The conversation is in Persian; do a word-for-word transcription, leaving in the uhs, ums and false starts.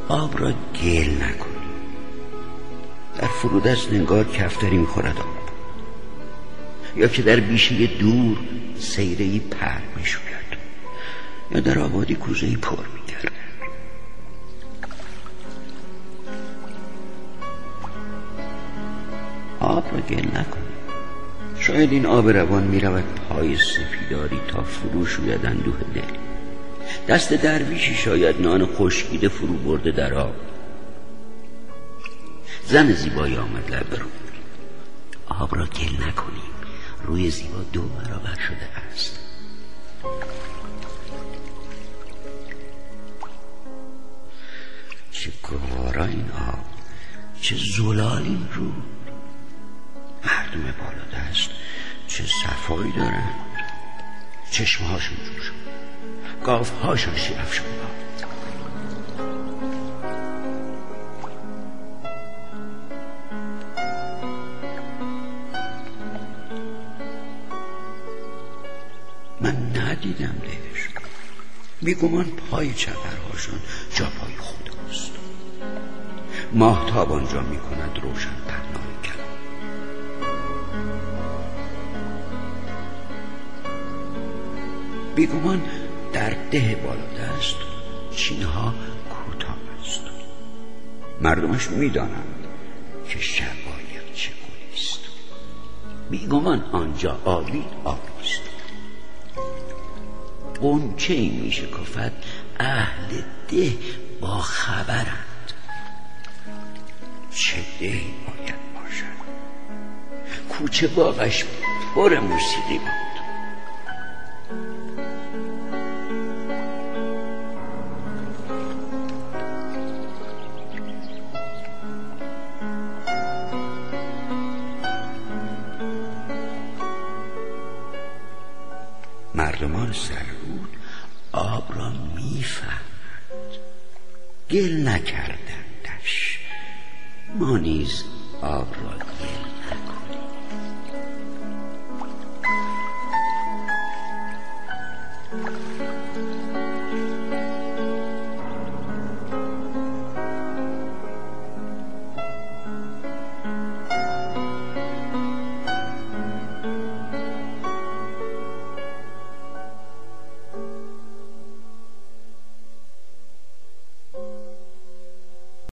آب را گل نکنی. در فرودست نگار کفتری میخورد آب، یا که در بیشه دور سیرهی پر میشوید، یا در آبادی کوزهی پر میگرد. آب را گل نکنی. شاید این آب روان میرود پای سپیداری تا فرو شوید اندوه دل. دست درویشی شاید نان خشکیده فرو برده در آب. زن زیبایی آمد لب رو. آب را گل نکنیم، روی زیبا دو برابر شده است. چه گوارا این آب، چه زلال این رو. مردم بالا دست چه صفایی دارند، چشمهاشون جوش، گاوهاشون شیرفشون. من ندیدم دیدشون. بیگمان پای چپرهاشون جا پای خداست. ماهتاب آنجا میکند روشن پهنای کلام. بیگمان در ده بالادست چینها کوتاه است. مردمش میدانند که شباید چه گلیست. بیگمان آنجا آبی آبیست. غنچه ای می شکفد، اهل ده با خبرند. چه دهی باید باشد. کوچه باغش پر موسیقی بود. مردمان سرهود آب را میفهمند، گل نکردندش. ما نیز آب را گل